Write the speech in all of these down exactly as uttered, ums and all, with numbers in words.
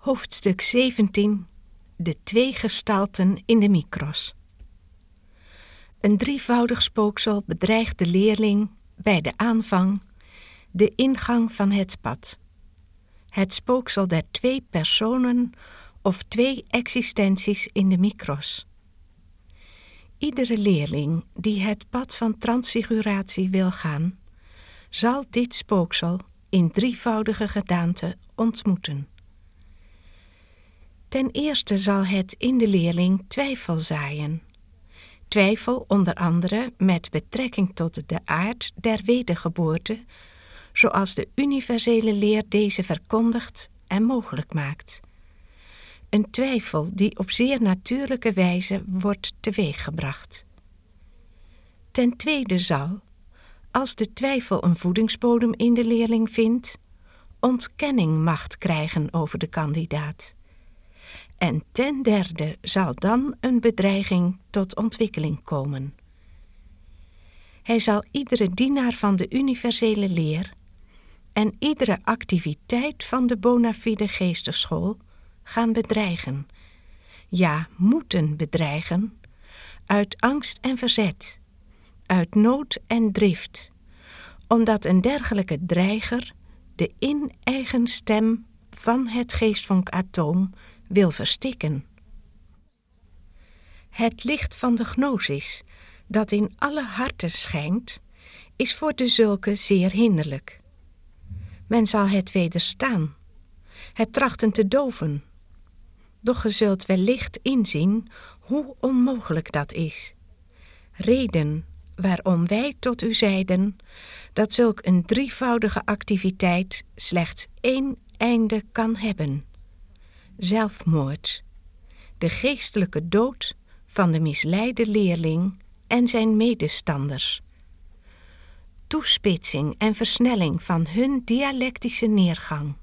Hoofdstuk zeventien. De twee gestalten in de micros. Een drievoudig spooksel bedreigt de leerling bij de aanvang, de ingang van het pad. Het spooksel der twee personen of twee existenties in de micros. Iedere leerling die het pad van transfiguratie wil gaan, zal dit spooksel in drievoudige gedaante ontmoeten. Ten eerste zal het in de leerling twijfel zaaien. Twijfel onder andere met betrekking tot de aard der wedergeboorte, zoals de universele leer deze verkondigt en mogelijk maakt. Een twijfel die op zeer natuurlijke wijze wordt teweeggebracht. Ten tweede zal, als de twijfel een voedingsbodem in de leerling vindt, ontkenning macht krijgen over de kandidaat. En ten derde zal dan een bedreiging tot ontwikkeling komen. Hij zal iedere dienaar van de universele leer en iedere activiteit van de bona fide geestesschool gaan bedreigen, ja, moeten bedreigen, uit angst en verzet, uit nood en drift, omdat een dergelijke dreiger de in-eigen stem van het geestvonk-atoom wil verstikken. Het licht van de gnosis, dat in alle harten schijnt, is voor de zulke zeer hinderlijk. Men zal het wederstaan, het trachten te doven. Doch ge zult wellicht inzien hoe onmogelijk dat is. Reden waarom wij tot u zeiden dat zulk een drievoudige activiteit slechts één einde kan hebben: zelfmoord, de geestelijke dood van de misleide leerling en zijn medestanders. Toespitsing en versnelling van hun dialectische neergang.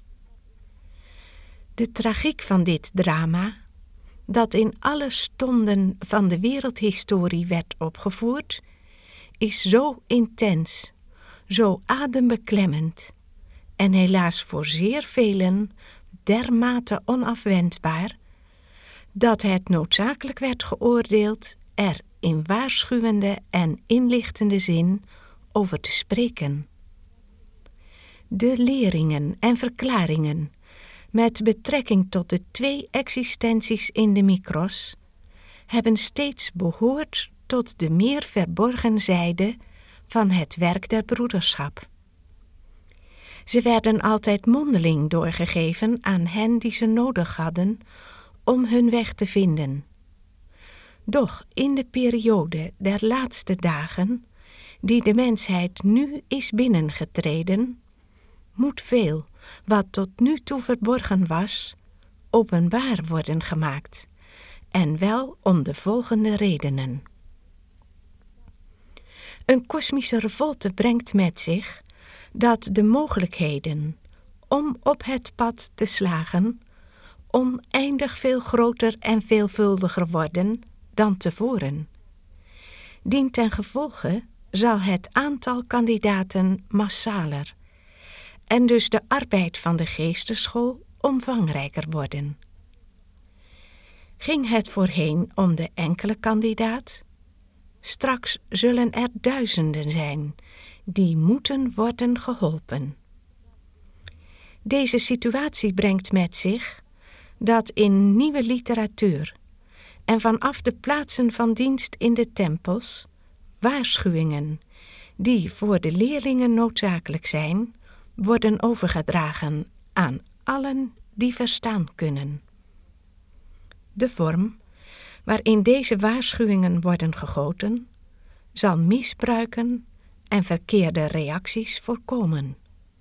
De tragiek van dit drama, dat in alle stonden van de wereldhistorie werd opgevoerd, is zo intens, zo adembeklemmend en helaas voor zeer velen dermate onafwendbaar, dat het noodzakelijk werd geoordeeld er in waarschuwende en inlichtende zin over te spreken. De leringen en verklaringen met betrekking tot de twee existenties in de micros hebben steeds behoord tot de meer verborgen zijde van het werk der broederschap. Ze werden altijd mondeling doorgegeven aan hen die ze nodig hadden om hun weg te vinden. Doch in de periode der laatste dagen, die de mensheid nu is binnengetreden, moet veel, wat tot nu toe verborgen was, openbaar worden gemaakt, en wel om de volgende redenen. Een kosmische revolte brengt met zich dat de mogelijkheden om op het pad te slagen oneindig veel groter en veelvuldiger worden dan tevoren. Dientengevolge zal het aantal kandidaten massaler en dus de arbeid van de geestesschool omvangrijker worden. Ging het voorheen om de enkele kandidaat? Straks zullen er duizenden zijn die moeten worden geholpen. Deze situatie brengt met zich dat in nieuwe literatuur en vanaf de plaatsen van dienst in de tempels waarschuwingen die voor de leerlingen noodzakelijk zijn, worden overgedragen aan allen die verstaan kunnen. De vorm waarin deze waarschuwingen worden gegoten, zal misbruiken en verkeerde reacties voorkomen.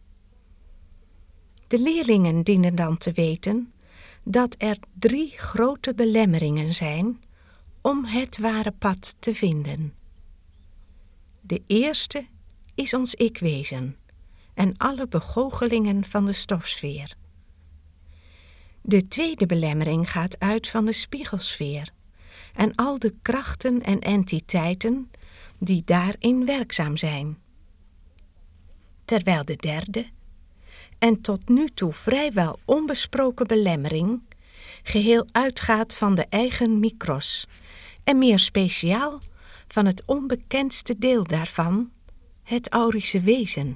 De leerlingen dienen dan te weten dat er drie grote belemmeringen zijn om het ware pad te vinden. De eerste is ons ikwezen en alle begoochelingen van de stofsfeer. De tweede belemmering gaat uit van de spiegelsfeer en al de krachten en entiteiten die daarin werkzaam zijn. Terwijl de derde en tot nu toe vrijwel onbesproken belemmering geheel uitgaat van de eigen micros en meer speciaal van het onbekendste deel daarvan, het aurische wezen.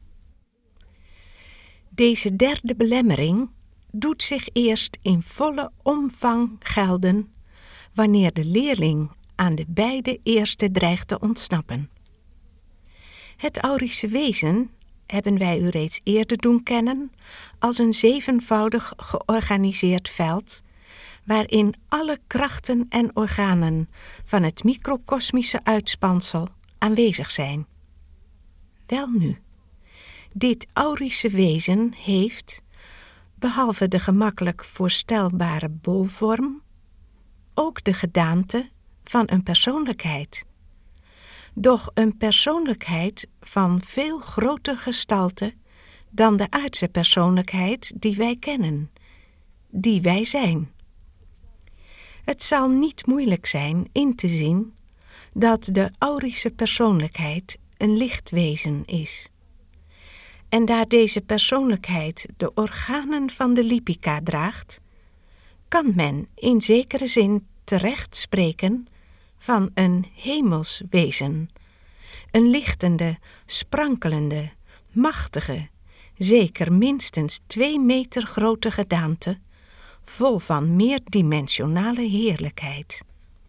Deze derde belemmering doet zich eerst in volle omvang gelden wanneer de leerling aan de beide eerste dreigt te ontsnappen. Het aurische wezen hebben wij u reeds eerder doen kennen als een zevenvoudig georganiseerd veld, waarin alle krachten en organen van het microkosmische uitspansel aanwezig zijn. Welnu, dit aurische wezen heeft, behalve de gemakkelijk voorstelbare bolvorm, ook de gedaante van een persoonlijkheid. Doch een persoonlijkheid van veel groter gestalte dan de aardse persoonlijkheid die wij kennen, die wij zijn. Het zal niet moeilijk zijn in te zien dat de aurische persoonlijkheid een lichtwezen is. En daar deze persoonlijkheid de organen van de Lipica draagt, kan men in zekere zin terecht spreken van een hemels wezen, een lichtende, sprankelende, machtige, zeker minstens twee meter grote gedaante, vol van meerdimensionale heerlijkheid.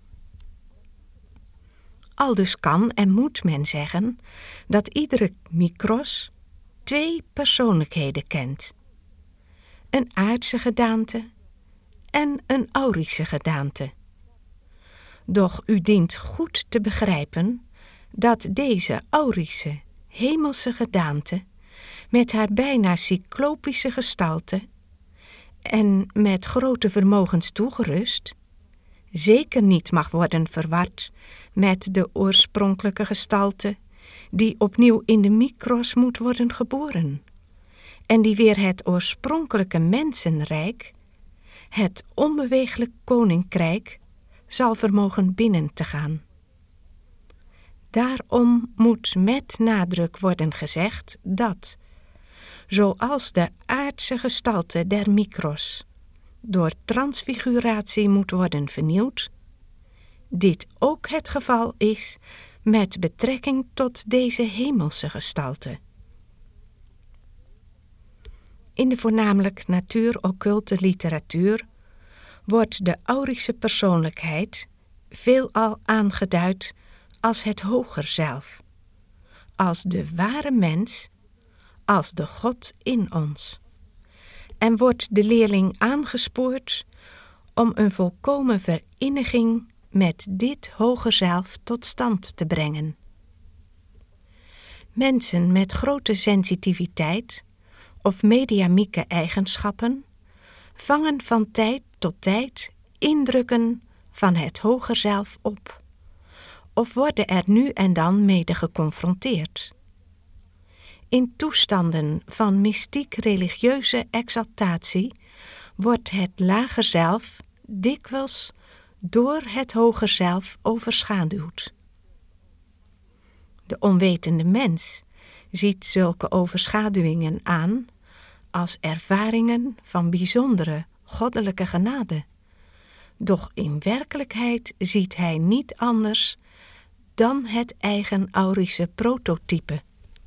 Aldus kan en moet men zeggen dat iedere micros twee persoonlijkheden kent: een aardse gedaante en een aurische gedaante. Doch u dient goed te begrijpen dat deze aurische, hemelse gedaante met haar bijna cyclopische gestalte en met grote vermogens toegerust zeker niet mag worden verward met de oorspronkelijke gestalte die opnieuw in de micros moet worden geboren en die weer het oorspronkelijke mensenrijk, het onbeweeglijk koninkrijk, zal vermogen binnen te gaan. Daarom moet met nadruk worden gezegd dat, zoals de aardse gestalte der micros door transfiguratie moet worden vernieuwd, dit ook het geval is met betrekking tot deze hemelse gestalte. In de voornamelijk natuur-occulte literatuur wordt de aurische persoonlijkheid veelal aangeduid als het hoger zelf, als de ware mens, als de God in ons. En wordt de leerling aangespoord om een volkomen verinniging met dit hoger zelf tot stand te brengen. Mensen met grote sensitiviteit of mediamieke eigenschappen vangen van tijd tot tijd indrukken van het hoger zelf op, of worden er nu en dan mede geconfronteerd. In toestanden van mystiek-religieuze exaltatie wordt het lager zelf dikwijls door het hoger zelf overschaduwd. De onwetende mens ziet zulke overschaduwingen aan als ervaringen van bijzondere goddelijke genade. Doch in werkelijkheid ziet hij niet anders dan het eigen aurische prototype.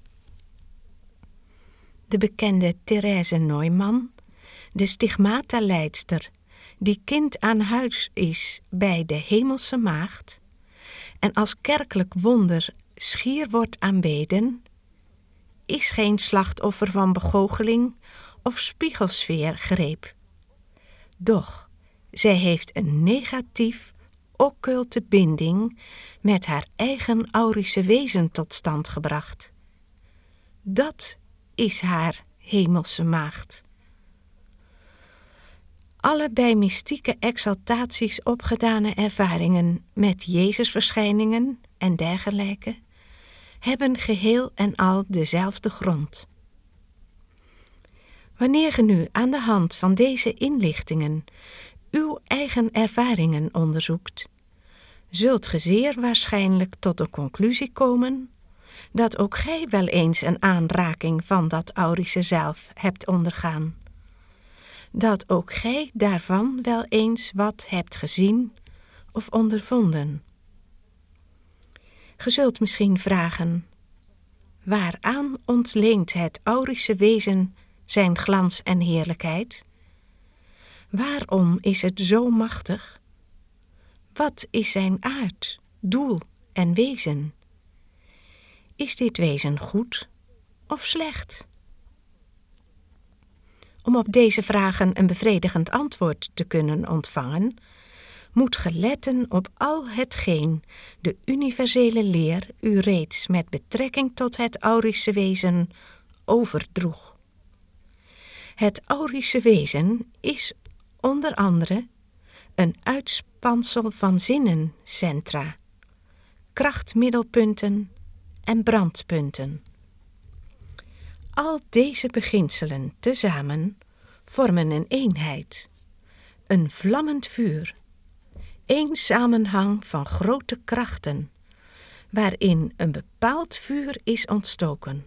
De bekende Therese Neumann, de stigmata-leidster die kind aan huis is bij de hemelse maagd en als kerkelijk wonder schier wordt aanbeden, is geen slachtoffer van begoocheling of spiegelsfeergreep. Doch zij heeft een negatief, occulte binding met haar eigen aurische wezen tot stand gebracht. Dat is haar hemelse maagd. Alle bij mystieke exaltaties opgedane ervaringen met Jezusverschijningen en dergelijke hebben geheel en al dezelfde grond. Wanneer ge nu aan de hand van deze inlichtingen uw eigen ervaringen onderzoekt, zult ge zeer waarschijnlijk tot de conclusie komen dat ook gij wel eens een aanraking van dat Aurische zelf hebt ondergaan. Dat ook gij daarvan wel eens wat hebt gezien of ondervonden. Ge zult misschien vragen, waaraan ontleent het Aurische wezen zijn glans en heerlijkheid? Waarom is het zo machtig? Wat is zijn aard, doel en wezen? Is dit wezen goed of slecht? Om op deze vragen een bevredigend antwoord te kunnen ontvangen, moet ge letten op al hetgeen de universele leer u reeds met betrekking tot het Aurische wezen overdroeg. Het Aurische wezen is onder andere een uitspansel van zinnencentra, krachtmiddelpunten en brandpunten. Al deze beginselen tezamen vormen een eenheid, een vlammend vuur, één samenhang van grote krachten, waarin een bepaald vuur is ontstoken.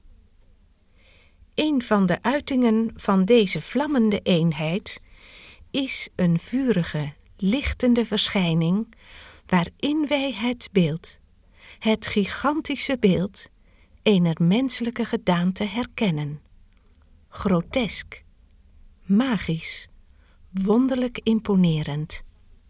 Een van de uitingen van deze vlammende eenheid is een vurige, lichtende verschijning, waarin wij het beeld, het gigantische beeld, ener menselijke gedaante herkennen. Grotesk, magisch, wonderlijk imponerend.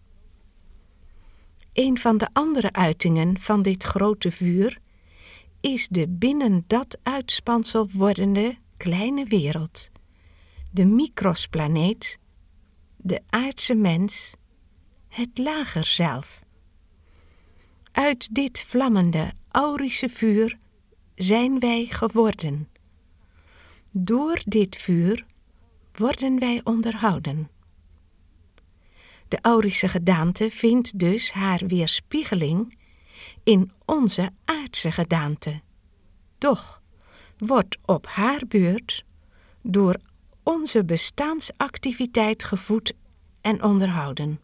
Een van de andere uitingen van dit grote vuur is de binnen dat uitspansel wordende kleine wereld, de microsplaneet, de aardse mens, het lager zelf. Uit dit vlammende Aurische vuur zijn wij geworden. Door dit vuur worden wij onderhouden. De Aurische gedaante vindt dus haar weerspiegeling in onze aardse gedaante, doch wordt op haar beurt door onze bestaansactiviteit gevoed en onderhouden.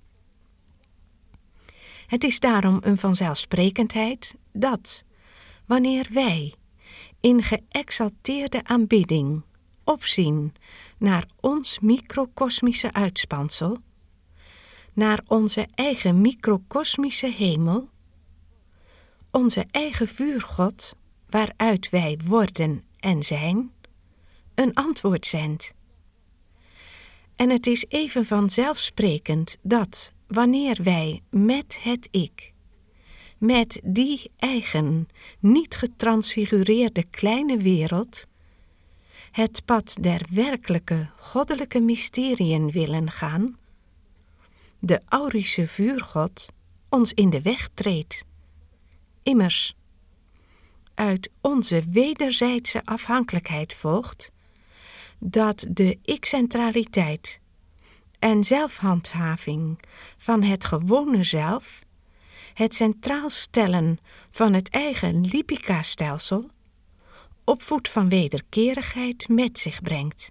Het is daarom een vanzelfsprekendheid dat, wanneer wij in geëxalteerde aanbidding opzien naar ons microkosmische uitspansel, naar onze eigen microkosmische hemel, onze eigen vuurgod, waaruit wij worden en zijn, een antwoord zendt. En het is even vanzelfsprekend dat, wanneer wij met het ik, met die eigen, niet getransfigureerde kleine wereld, het pad der werkelijke, goddelijke mysteriën willen gaan, de Aurische vuurgod ons in de weg treedt. Immers, uit onze wederzijdse afhankelijkheid volgt dat de ik-centraliteit en zelfhandhaving van het gewone zelf, het centraal stellen van het eigen Lipika-stelsel, opvoed van wederkerigheid met zich brengt.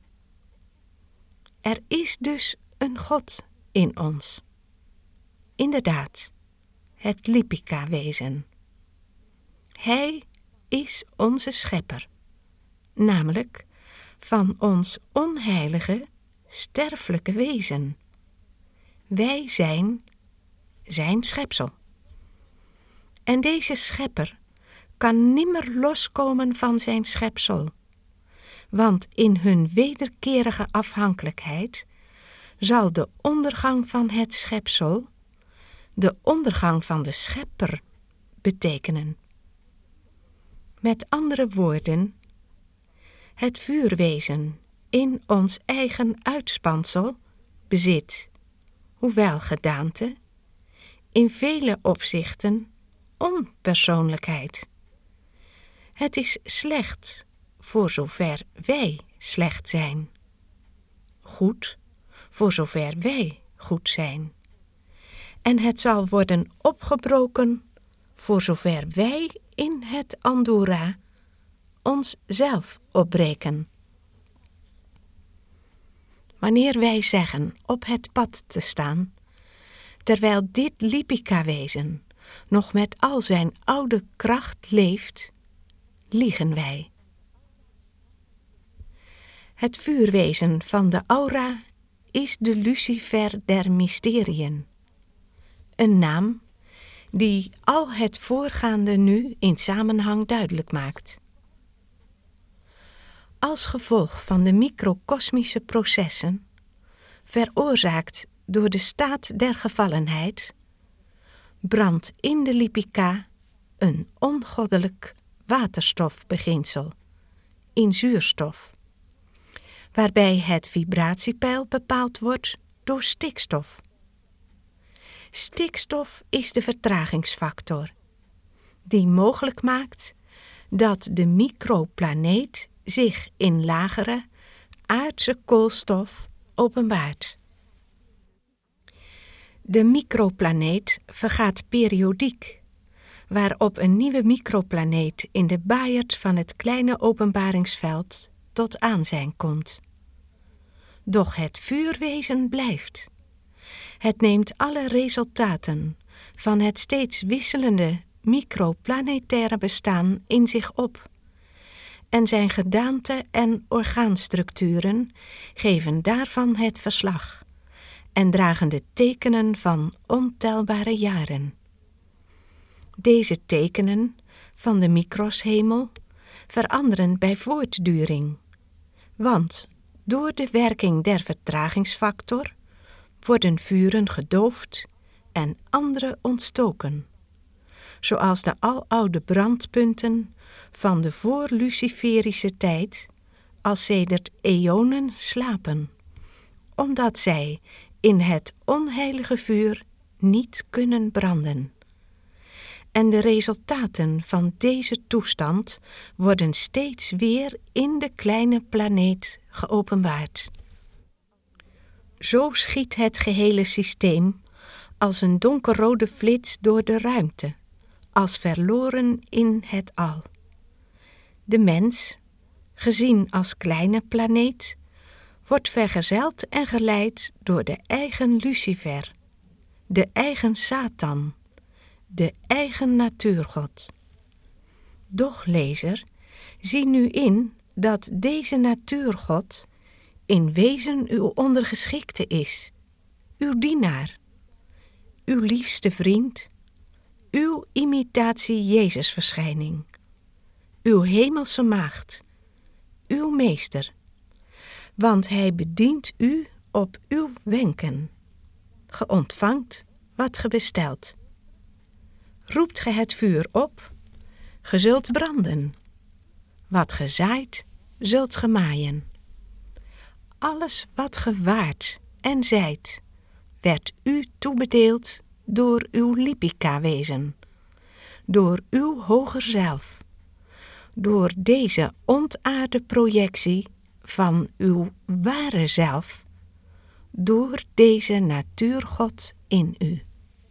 Er is dus een God in ons. Inderdaad, het Lipika-wezen. Hij is onze schepper, namelijk van ons onheilige, sterfelijke wezen. Wij zijn zijn schepsel. En deze schepper kan nimmer loskomen van zijn schepsel, want in hun wederkerige afhankelijkheid zal de ondergang van het schepsel de ondergang van de schepper betekenen. Met andere woorden, het vuurwezen in ons eigen uitspansel bezit, hoewel gedaante, in vele opzichten onpersoonlijkheid. Het is slecht voor zover wij slecht zijn. Goed voor zover wij goed zijn. En het zal worden opgebroken voor zover wij in het Andorra onszelf opbreken. Wanneer wij zeggen op het pad te staan, terwijl dit Lipika-wezen nog met al zijn oude kracht leeft, liegen wij. Het vuurwezen van de aura is de Lucifer der mysteriën, een naam die al het voorgaande nu in samenhang duidelijk maakt. Als gevolg van de microkosmische processen, veroorzaakt door de staat der gevallenheid, brandt in de Lipica een ongoddelijk waterstofbeginsel in zuurstof, waarbij het vibratiepeil bepaald wordt door stikstof. Stikstof is de vertragingsfactor, die mogelijk maakt dat de microplaneet zich in lagere, aardse koolstof openbaart. De microplaneet vergaat periodiek, waarop een nieuwe microplaneet in de baaierd van het kleine openbaringsveld tot aanzijn komt. Doch het vuurwezen blijft. Het neemt alle resultaten van het steeds wisselende microplanetaire bestaan in zich op. En zijn gedaante- en orgaanstructuren geven daarvan het verslag en dragen de tekenen van ontelbare jaren. Deze tekenen van de microshemel veranderen bij voortduring, want door de werking der vertragingsfactor worden vuren gedoofd en andere ontstoken, zoals de aloude brandpunten van de voor-Luciferische tijd als sedert eonen slapen, omdat zij in het onheilige vuur niet kunnen branden. En de resultaten van deze toestand worden steeds weer in de kleine planeet geopenbaard. Zo schiet het gehele systeem als een donkerrode flits door de ruimte, als verloren in het al. De mens, gezien als kleine planeet, wordt vergezeld en geleid door de eigen Lucifer, de eigen Satan, de eigen natuurgod. Doch, lezer, zie nu in dat deze natuurgod in wezen uw ondergeschikte is, uw dienaar, uw liefste vriend, uw imitatie Jezusverschijning, uw hemelse maagd, uw meester, want hij bedient u op uw wenken. Ge ontvangt wat ge bestelt. Roept ge het vuur op, ge zult branden. Wat ge zaait, zult ge maaien. Alles wat ge waart en zijt, werd u toebedeeld door uw Lipica-wezen, door uw hoger zelf, door deze ontaarde projectie van uw ware zelf, door deze natuurgod in u.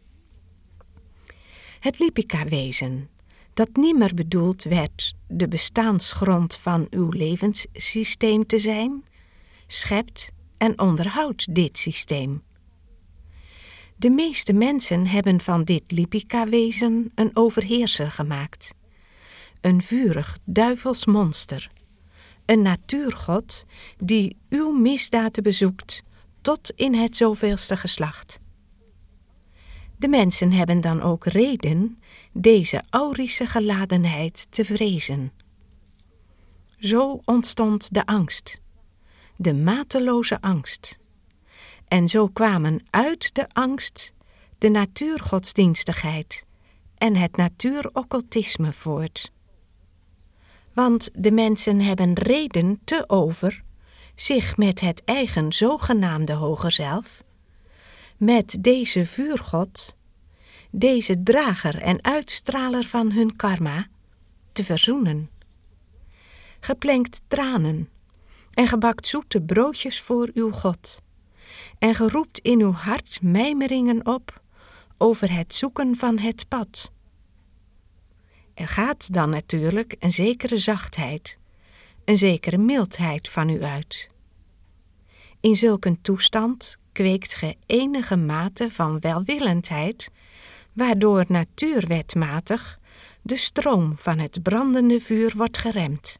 Het Lipica-wezen, dat nimmer bedoeld werd de bestaansgrond van uw levenssysteem te zijn, schept en onderhoudt dit systeem. De meeste mensen hebben van dit Lipica-wezen een overheerser gemaakt, een vurig duivels monster, een natuurgod die uw misdaden bezoekt tot in het zoveelste geslacht. De mensen hebben dan ook reden deze aurische geladenheid te vrezen. Zo ontstond de angst, de mateloze angst. En zo kwamen uit de angst de natuurgodsdienstigheid en het natuuroccultisme voort. Want de mensen hebben reden te over zich met het eigen zogenaamde hoger zelf, met deze vuurgod, deze drager en uitstraler van hun karma, te verzoenen. Geplenkt tranen en gebakt zoete broodjes voor uw God, en geroept in uw hart mijmeringen op over het zoeken van het pad. Er gaat dan natuurlijk een zekere zachtheid, een zekere mildheid van u uit. In zulk een toestand kweekt ge enige mate van welwillendheid waardoor natuurwetmatig de stroom van het brandende vuur wordt geremd.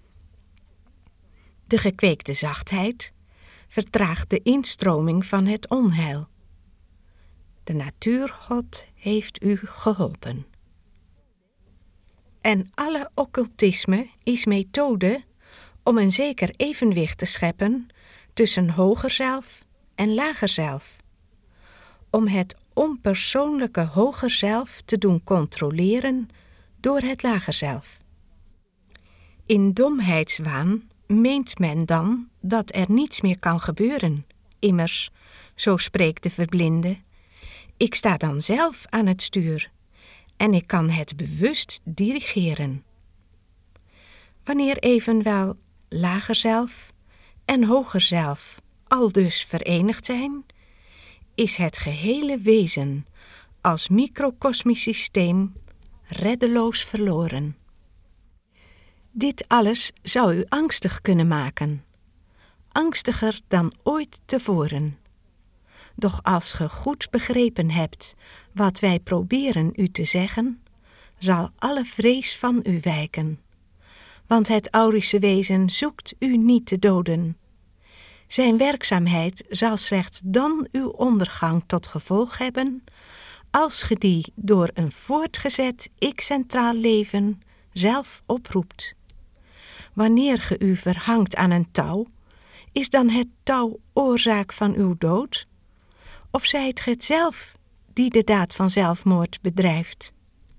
De gekweekte zachtheid vertraagt de instroming van het onheil. De natuurgod heeft u geholpen. En alle occultisme is methode om een zeker evenwicht te scheppen tussen hoger zelf en lager zelf. Om het onpersoonlijke hoger zelf te doen controleren door het lager zelf. In domheidswaan meent men dan dat er niets meer kan gebeuren. Immers, zo spreekt de verblinde, ik sta dan zelf aan het stuur en ik kan het bewust dirigeren. Wanneer evenwel lager zelf en hoger zelf aldus verenigd zijn, is het gehele wezen als microkosmisch systeem reddeloos verloren. Dit alles zou u angstig kunnen maken, angstiger dan ooit tevoren. Doch als ge goed begrepen hebt wat wij proberen u te zeggen, zal alle vrees van u wijken. Want het aurische wezen zoekt u niet te doden. Zijn werkzaamheid zal slechts dan uw ondergang tot gevolg hebben, als ge die door een voortgezet ik-centraal leven zelf oproept. Wanneer ge u verhangt aan een touw, is dan het touw oorzaak van uw dood? Of zijt ge het zelf die de daad van zelfmoord bedrijft?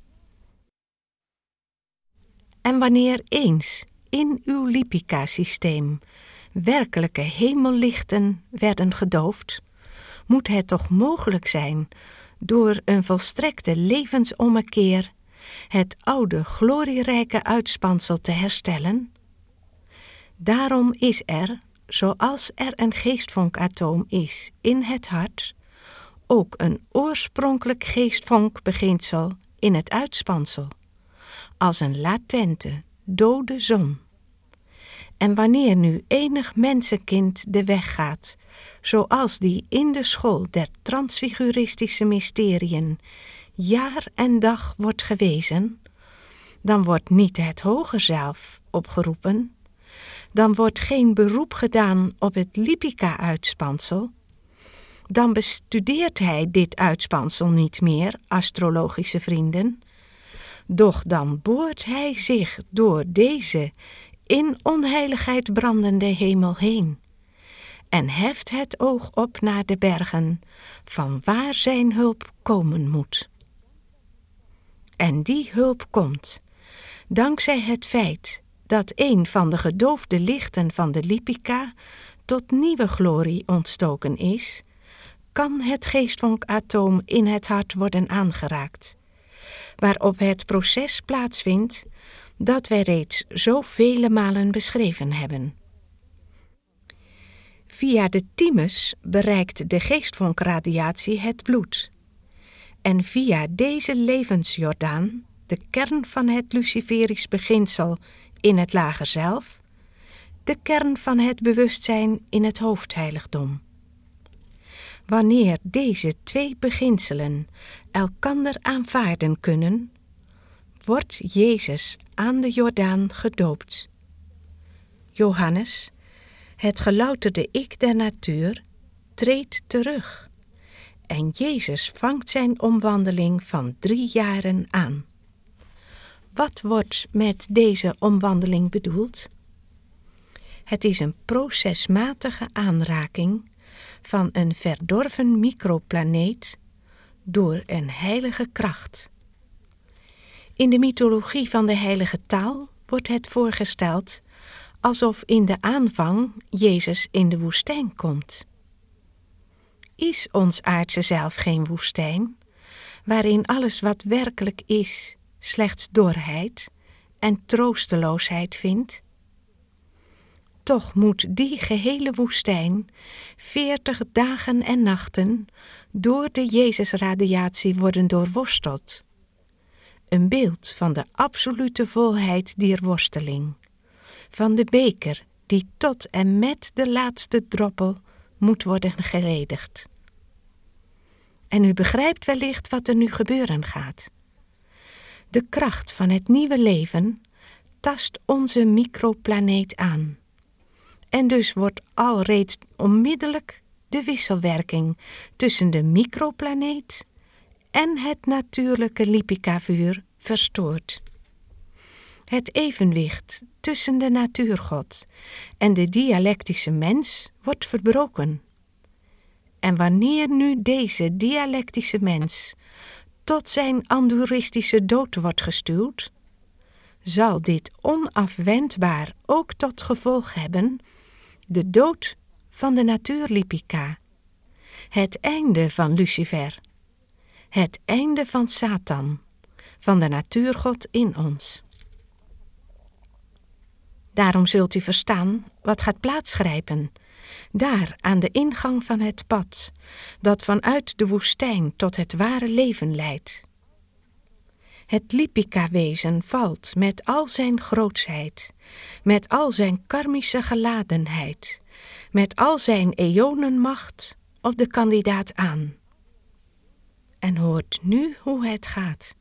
En wanneer eens in uw Lipica-systeem werkelijke hemellichten werden gedoofd, moet het toch mogelijk zijn door een volstrekte levensommekeer het oude glorierijke uitspansel te herstellen? Daarom is er, zoals er een geestvonkatoom is in het hart, ook een oorspronkelijk geestvonkbeginsel in het uitspansel, als een latente, dode zon. En wanneer nu enig mensenkind de weg gaat, zoals die in de school der transfiguristische mysteriën jaar en dag wordt gewezen, dan wordt niet het hoger zelf opgeroepen, dan wordt geen beroep gedaan op het Lipica-uitspansel, dan bestudeert hij dit uitspansel niet meer, astrologische vrienden, doch dan boort hij zich door deze in onheiligheid brandende hemel heen en heft het oog op naar de bergen, van waar zijn hulp komen moet. En die hulp komt, dankzij het feit dat een van de gedoofde lichten van de Lipica tot nieuwe glorie ontstoken is, kan het geestvonkatoom in het hart worden aangeraakt, waarop het proces plaatsvindt dat wij reeds zo vele malen beschreven hebben. Via de thymus bereikt de geestfonkradiatie het bloed. En via deze levensjordaan, de kern van het luciferisch beginsel in het lager zelf, de kern van het bewustzijn in het hoofdheiligdom. Wanneer deze twee beginselen elkander aanvaarden kunnen, wordt Jezus aan de Jordaan gedoopt. Johannes, het gelouterde ik der natuur, treedt terug en Jezus vangt zijn omwandeling van drie jaren aan. Wat wordt met deze omwandeling bedoeld? Het is een procesmatige aanraking van een verdorven microplaneet door een heilige kracht. In de mythologie van de heilige taal wordt het voorgesteld alsof in de aanvang Jezus in de woestijn komt. Is ons aardse zelf geen woestijn, waarin alles wat werkelijk is slechts dorheid en troosteloosheid vindt? Toch moet die gehele woestijn veertig dagen en nachten door de Jezusradiatie worden doorworsteld. Een beeld van de absolute volheid dier worsteling, van de beker die tot en met de laatste droppel moet worden geledigd. En u begrijpt wellicht wat er nu gebeuren gaat. De kracht van het nieuwe leven tast onze microplaneet aan. En dus wordt al reeds onmiddellijk de wisselwerking tussen de microplaneet en het natuurlijke Lipika-vuur verstoord. Het evenwicht tussen de natuurgod en de dialectische mens wordt verbroken. En wanneer nu deze dialectische mens tot zijn anduristische dood wordt gestuwd, zal dit onafwendbaar ook tot gevolg hebben de dood van de natuur Lipika, het einde van Lucifer, het einde van Satan, van de natuurgod in ons. Daarom zult u verstaan wat gaat plaatsgrijpen, daar aan de ingang van het pad, dat vanuit de woestijn tot het ware leven leidt. Het Lipika-wezen valt met al zijn grootsheid, met al zijn karmische geladenheid, met al zijn eonenmacht op de kandidaat aan. En hoort nu hoe het gaat.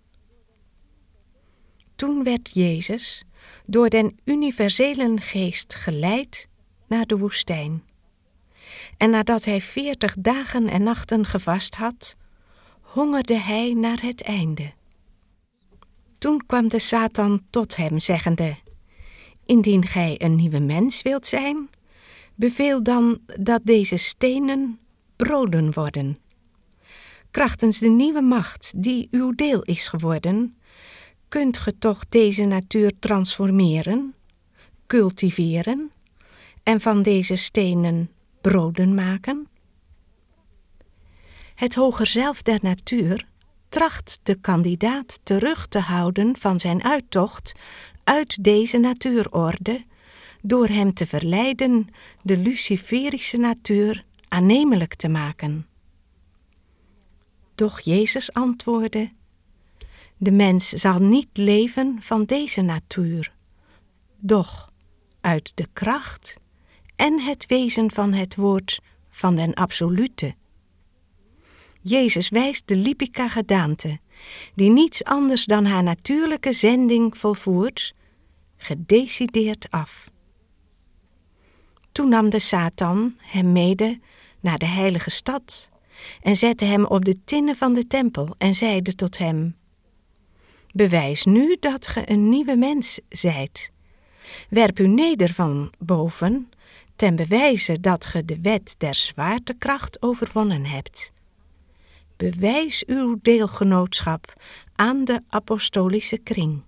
Toen werd Jezus door den universele geest geleid naar de woestijn. En nadat hij veertig dagen en nachten gevast had, hongerde hij naar het einde. Toen kwam de Satan tot hem, zeggende: Indien gij een nieuwe mens wilt zijn, beveel dan dat deze stenen broden worden. Krachtens de nieuwe macht die uw deel is geworden, kunt ge toch deze natuur transformeren, cultiveren en van deze stenen broden maken? Het hoger zelf der natuur tracht de kandidaat terug te houden van zijn uittocht uit deze natuurorde, door hem te verleiden de luciferische natuur aannemelijk te maken. Doch Jezus antwoordde: De mens zal niet leven van deze natuur, doch uit de kracht en het wezen van het woord van den absolute. Jezus wijst de Lipika-gedaante, die niets anders dan haar natuurlijke zending volvoert, gedecideerd af. Toen nam de Satan hem mede naar de heilige stad en zette hem op de tinnen van de tempel en zeide tot hem: Bewijs nu dat ge een nieuwe mens zijt. Werp u neder van boven, ten bewijze dat ge de wet der zwaartekracht overwonnen hebt. Bewijs uw deelgenootschap aan de apostolische kring.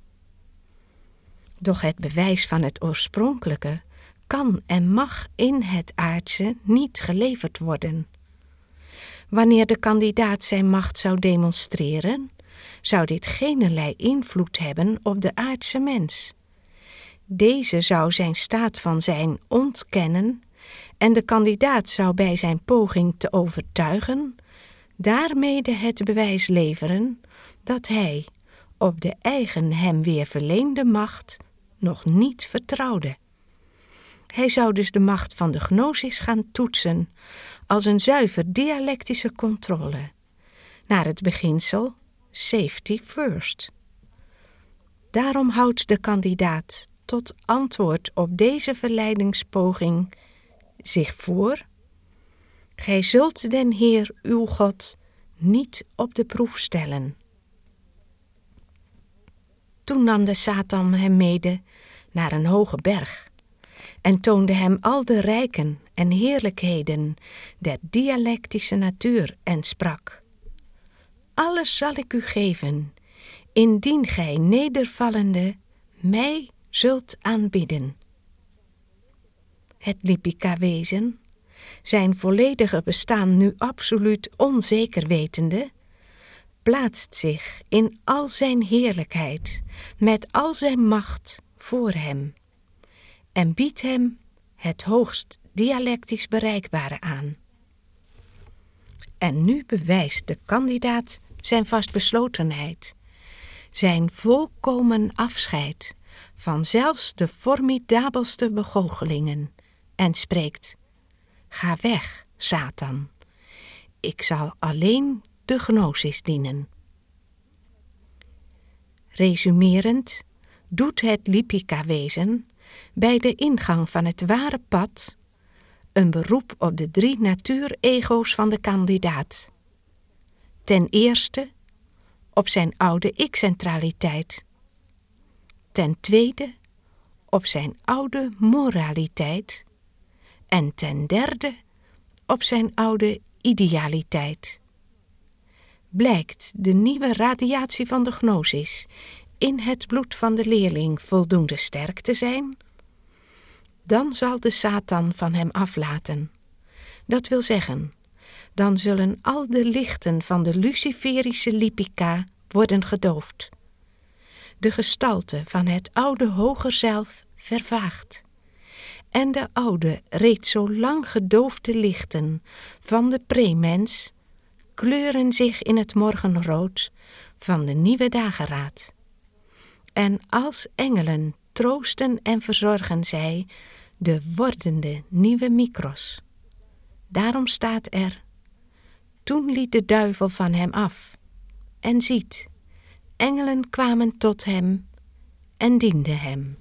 Doch het bewijs van het oorspronkelijke kan en mag in het aardse niet geleverd worden. Wanneer de kandidaat zijn macht zou demonstreren, zou dit geenerlei invloed hebben op de aardse mens. Deze zou zijn staat van zijn ontkennen en de kandidaat zou bij zijn poging te overtuigen daarmede het bewijs leveren dat hij op de eigen hem weer verleende macht nog niet vertrouwde. Hij zou dus de macht van de gnosis gaan toetsen als een zuiver dialectische controle, naar het beginsel safety first. Daarom houdt de kandidaat tot antwoord op deze verleidingspoging zich voor: Gij zult den Heer uw God niet op de proef stellen. Toen nam de Satan hem mede naar een hoge berg en toonde hem al de rijken en heerlijkheden der dialectische natuur en sprak: Alles zal ik u geven, indien gij nedervallende mij zult aanbidden. Het Lipika-wezen, zijn volledige bestaan nu absoluut onzeker wetende, plaatst zich in al zijn heerlijkheid, met al zijn macht voor hem, en biedt hem het hoogst dialectisch bereikbare aan. En nu bewijst de kandidaat zijn vastbeslotenheid, zijn volkomen afscheid van zelfs de formidabelste begoochelingen, en spreekt: Ga weg, Satan. ik zal alleen de gnosis dienen. Resumerend doet het Lipica-wezen bij de ingang van het ware pad een beroep op de drie natuurego's van de kandidaat. Ten eerste op zijn oude ik-centraliteit. Ten tweede op zijn oude moraliteit. En ten derde op zijn oude idealiteit. Blijkt de nieuwe radiatie van de gnosis in het bloed van de leerling voldoende sterk te zijn, dan zal de Satan van hem aflaten. Dat wil zeggen, dan zullen al de lichten van de luciferische Lipica worden gedoofd. De gestalte van het oude hoger zelf vervaagt. En de oude, reeds zo lang gedoofde lichten van de premens kleuren zich in het morgenrood van de nieuwe dageraad. En als engelen troosten en verzorgen zij de wordende nieuwe micros. Daarom staat er: toen liet de duivel van hem af. En ziet, engelen kwamen tot hem en dienden hem.